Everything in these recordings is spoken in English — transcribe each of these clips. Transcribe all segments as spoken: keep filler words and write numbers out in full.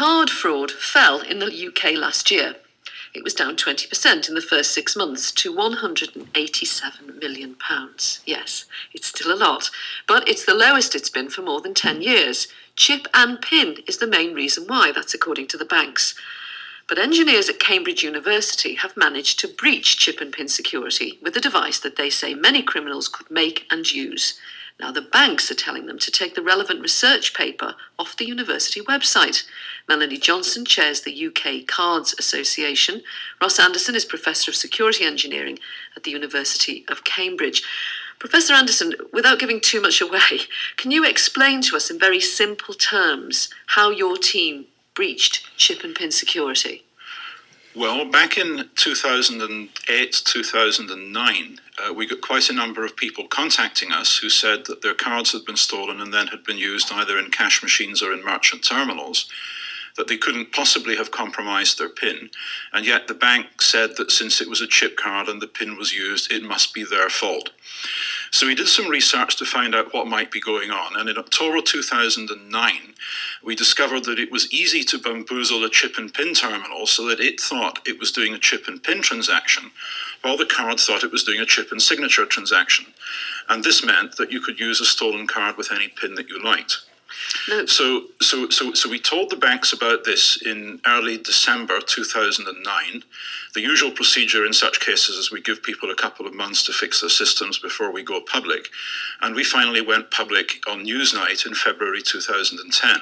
Card fraud fell in the U K last year. It was down twenty percent in the first six months to one hundred eighty-seven million pounds. Yes, it's still a lot, but it's the lowest it's been for more than ten years. Chip and PIN is the main reason why, that's according to the banks. But engineers at Cambridge University have managed to breach chip and PIN security with a device that they say many criminals could make and use. Now, the banks are telling them to take the relevant research paper off the university website. Melanie Johnson chairs the U K Cards Association. Ross Anderson is Professor of Security Engineering at the University of Cambridge. Professor Anderson, without giving too much away, can you explain to us in very simple terms how your team breached chip and PIN security? Well, back in two thousand eight, two thousand nine, uh, we got quite a number of people contacting us who said that their cards had been stolen and then had been used either in cash machines or in merchant terminals, that they couldn't possibly have compromised their PIN, and yet the bank said that since it was a chip card and the PIN was used, it must be their fault. So we did some research to find out what might be going on, and in October two thousand nine, we discovered that it was easy to bamboozle a chip and PIN terminal so that it thought it was doing a chip and PIN transaction, while the card thought it was doing a chip and signature transaction. And this meant that you could use a stolen card with any PIN that you liked. No. So, so, so, so we told the banks about this in early December two thousand nine. The usual procedure in such cases is we give people a couple of months to fix their systems before we go public. And we finally went public on Newsnight in February two thousand ten.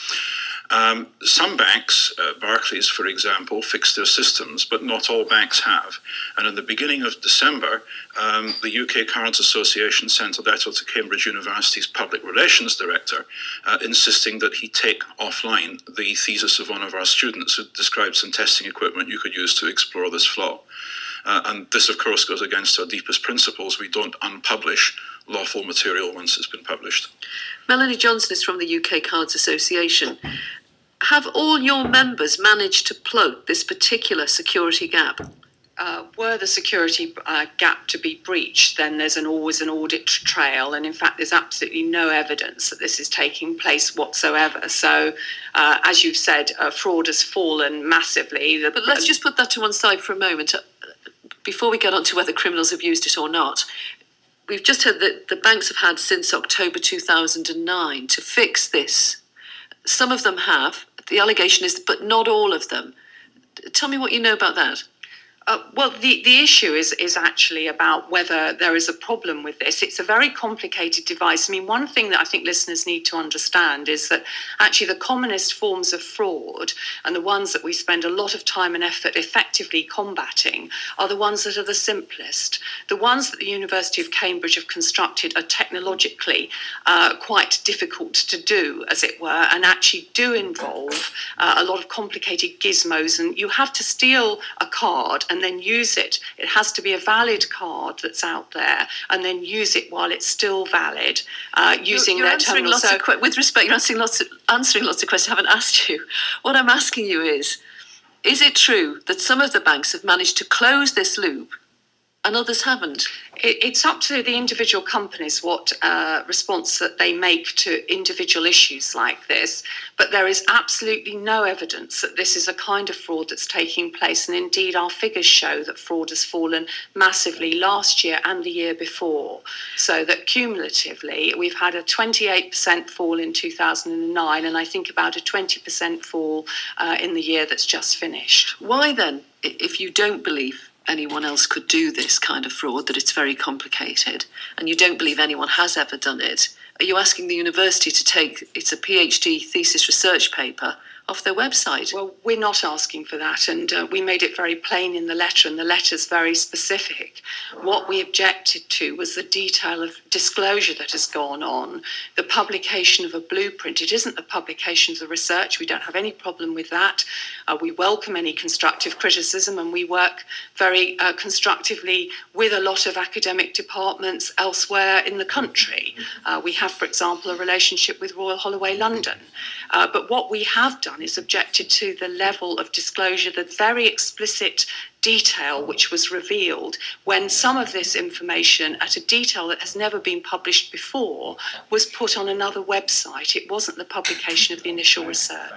Um, some banks, uh, Barclays for example, fixed their systems, but not all banks have. And in the beginning of December, um, the U K Cards Association sent a letter to Cambridge University's Public Relations Director uh, insisting that he take offline the thesis of one of our students who described some testing equipment you could use to explore this flaw. Uh, and this, of course, goes against our deepest principles. We don't unpublish lawful material once it's been published. Melanie Johnson is from the U K Cards Association. Have all your members managed to plug this particular security gap? Uh, were the security uh, gap to be breached, then there's an, always an audit trail, and in fact there's absolutely no evidence that this is taking place whatsoever. So, uh, as you've said, uh, fraud has fallen massively. The, but let's just put that to one side for a moment. Before we get on to whether criminals have used it or not, we've just heard that the banks have had since October two thousand nine to fix this. Some of them have. The allegation is, but not all of them. Tell me what you know about that. Uh, well, the, the issue is is actually about whether there is a problem with this. It's a very complicated device. I mean, one thing that I think listeners need to understand is that actually the commonest forms of fraud and the ones that we spend a lot of time and effort effectively combating are the ones that are the simplest. The ones that the University of Cambridge have constructed are technologically uh, quite difficult to do, as it were, and actually do involve uh, a lot of complicated gizmos. And you have to steal a card and then use it. It has to be a valid card that's out there, and then use it while it's still valid, uh, using you're, you're their terminal. Lots so, of que- with respect, you're answering lots of answering lots of questions I haven't asked you. What I'm asking you is, is it true that some of the banks have managed to close this loop and others haven't? It, it's up to the individual companies what uh, response that they make to individual issues like this, but there is absolutely no evidence that this is a kind of fraud that's taking place, and indeed our figures show that fraud has fallen massively last year and the year before, so that cumulatively we've had a twenty-eight percent fall in two thousand nine, and I think about a twenty percent fall uh, in the year that's just finished. Why then, if you don't believe anyone else could do this kind of fraud, that it's very complicated, and you don't believe anyone has ever done it, are you asking the university to take, it's a PhD thesis research paper, off their website? Well, we're not asking for that, and uh, we made it very plain in the letter, and the letter's very specific. What we objected to was the detail of disclosure that has gone on, the publication of a blueprint. It isn't the publication of the research. We don't have any problem with that. Uh, we welcome any constructive criticism, and we work very uh, constructively with a lot of academic departments elsewhere in the country. Uh, we have, for example, a relationship with Royal Holloway London. Uh, but what we have done is objected to the level of disclosure, the very explicit detail which was revealed when some of this information at a detail that has never been published before was put on another website. It wasn't the publication of the initial research.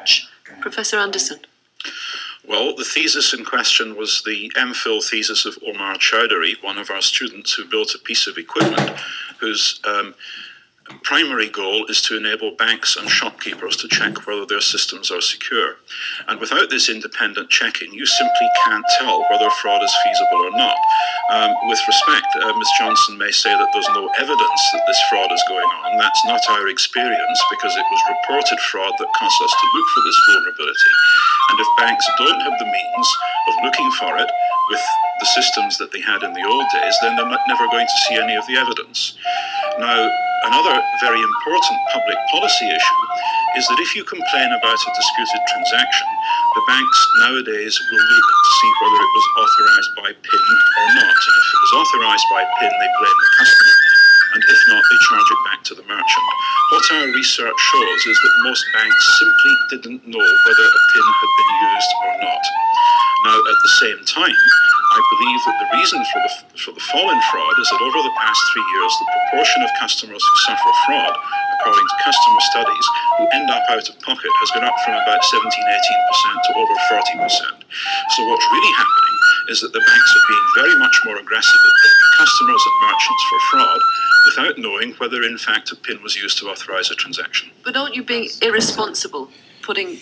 Professor Anderson. Well, the thesis in question was the MPhil thesis of Omar Chowdhury, one of our students who built a piece of equipment whose um, primary goal is to enable banks and shopkeepers to check whether their systems are secure. And without this independent checking, you simply can't tell whether fraud is feasible or not. Um, with respect, uh, Miz Johnson may say that there's no evidence that this fraud is going on. That's not our experience, because it was reported fraud that caused us to look for this vulnerability. And if banks don't have the means of looking for it with the systems that they had in the old days, then they're not, never going to see any of the evidence. Now, another very important public policy issue is that if you complain about a disputed transaction, the banks nowadays will look to see whether it was authorised by PIN or not. And if it was authorised by PIN, they blame the customer. And if not, they charge it back to the merchant. What our research shows is that most banks simply didn't know whether a PIN had been used or not. Now, at the same time, I believe that the reason for the, for the fall in fraud is that over the past three years, the proportion of customers who suffer fraud, according to customer studies, who end up out of pocket has gone up from about seventeen, eighteen percent to over forty percent. So what's really happening is that the banks are being very much more aggressive at blaming customers and merchants for fraud without knowing whether, in fact, a PIN was used to authorise a transaction. But aren't you being irresponsible, putting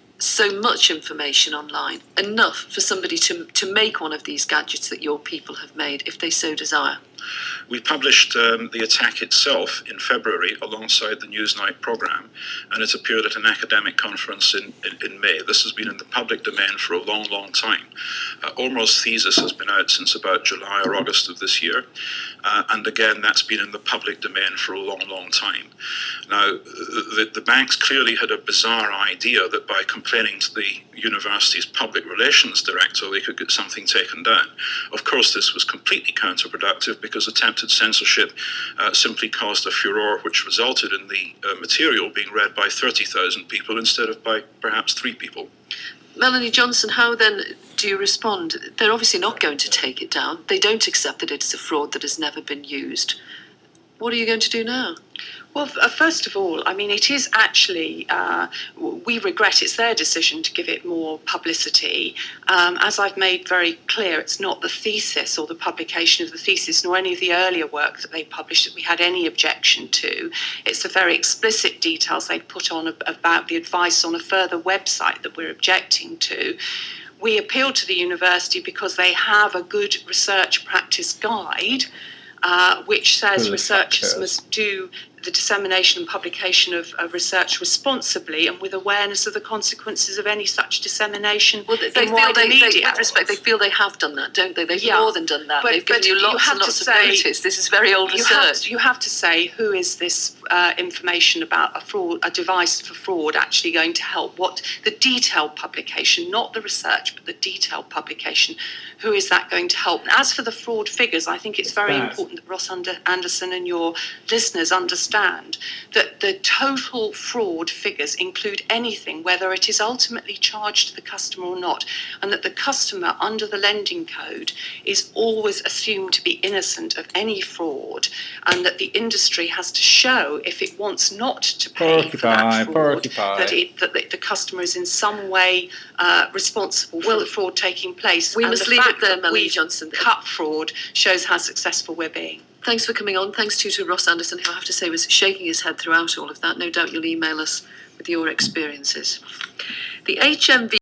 so much information online, enough for somebody to, to make one of these gadgets that your people have made, if they so desire? We published um, the attack itself in February alongside the Newsnight programme, and it appeared at an academic conference in, in, in May. This has been in the public domain for a long, long time. Uh, Ormo's thesis has been out since about July or August of this year, uh, and again, that's been in the public domain for a long, long time. Now, the, the banks clearly had a bizarre idea that by complaining to the university's public relations director, they could get something taken down. Of course, this was completely counterproductive, because attempted censorship uh, simply caused a furore which resulted in the uh, material being read by thirty thousand people instead of by perhaps three people. Melanie Johnson, how then do you respond? They're obviously not going to take it down. They don't accept that it's a fraud that has never been used. What are you going to do now? Well, uh, first of all, I mean, it is actually, uh, we regret it's their decision to give it more publicity. Um, as I've made very clear, it's not the thesis or the publication of the thesis, nor any of the earlier work that they published that we had any objection to. It's the very explicit details they put on about the advice on a further website that we're objecting to. We appealed to the university because they have a good research practice guide, uh, which says researchers factors. must do the dissemination and publication of, of research responsibly and with awareness of the consequences of any such dissemination. Well, they, they feel they, they, with respect, they feel they have done that, don't they? They've yeah. more than done that. But, They've given you lots you and lots of say, notice. This is very old you research. Have, you have to say, who is this uh, information about a fraud, a device for fraud actually going to help? What the detailed publication, not the research, but the detailed publication. Who is that going to help? And as for the fraud figures, I think it's very Bad. important that Ross Anderson and your listeners understand that the total fraud figures include anything, whether it is ultimately charged to the customer or not, and that the customer under the lending code is always assumed to be innocent of any fraud, and that the industry has to show, if it wants not to pay porcupine, for that fraud, that, it, that the customer is in some way uh, responsible for well, the fraud taking place. We and must the leave fact it there, that Melanie Johnson. Cut fraud shows how successful we're being. Thanks for coming on. Thanks too to Ross Anderson, who I have to say was shaking his head throughout all of that. No doubt you'll email us with your experiences. The H M V